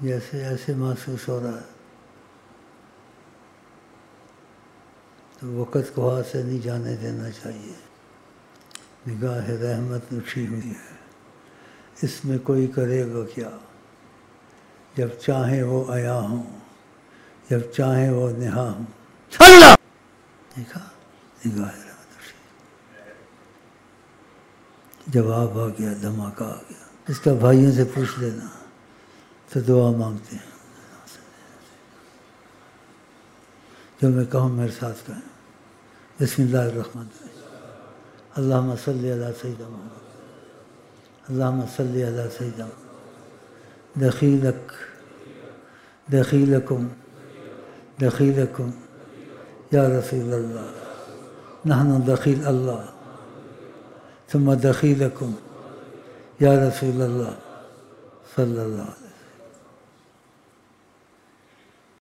جیسے ایسے محسوس ہو رہا ہے تو وقت کو ہاتھ سے نہیں جانے دینا چاہیے. نگاہ رحمت اٹھی ہوئی ہے، اس میں کوئی کرے گا کیا؟ جب چاہیں وہ عیا ہوں، جب چاہیں وہ نہا ہوں. اللہ دیکھا، نگاہ رحمت اٹھی، جواب آ گیا، دھماکہ آ گیا. اس کا بھائیوں سے پوچھ لینا تو دعا مانگتے ہیں. جو میں کہوں میرے ساتھ کہیں. بسم اللہ الرحمن الرحیم. اللہم صلی علی سیدنا محمد، اللہم صلی علی سیدنا محمد. دخیلکم یا رسول اللہ، نحن دخیل اللہ ثم دخیلکم یا رسول اللہ صلی اللہ علیہ وسلم.